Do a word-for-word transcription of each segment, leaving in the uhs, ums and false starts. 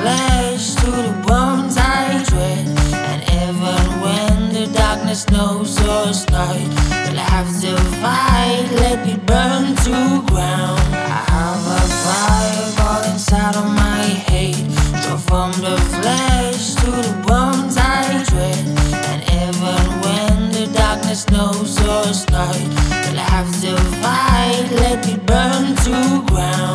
flesh to the bones I tread. And even when the darkness knows us night, will I have to fight, let it burn to ground. I have a fire all inside of my head, so from the flesh to the bones I tread. And even when the darkness knows us night, will I have to fight, let it burn to ground.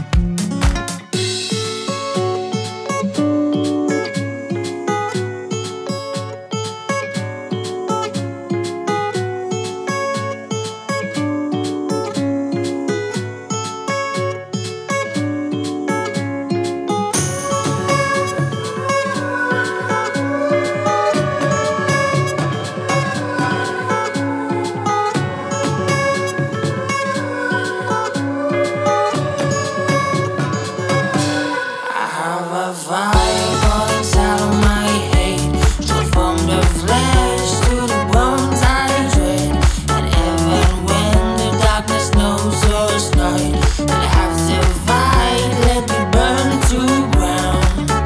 Fire all inside of my head, so from the flesh to the bones I tread. And even when the darkness knows us night, will I have to fight, let it burn to ground.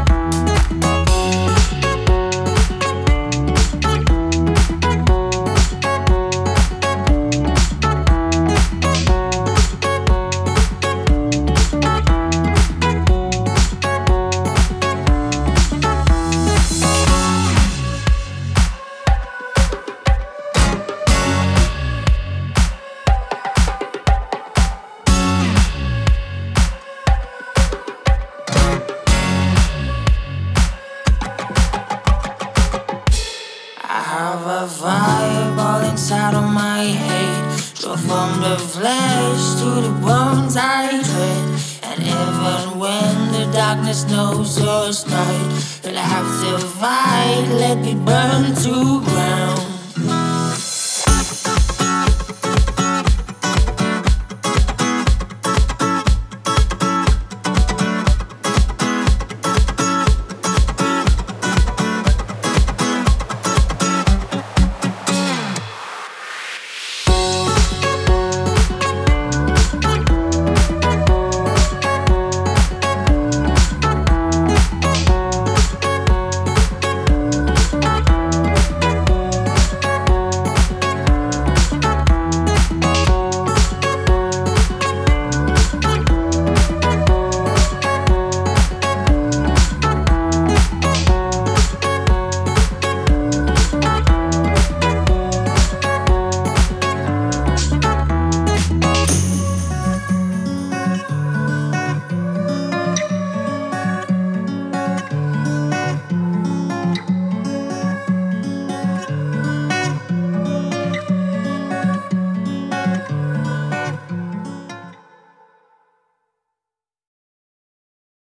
I have a fireball inside of my head, so from the flesh to the bones I tread. And even when the darkness knows us night, will I have to fight, let it burn to ground.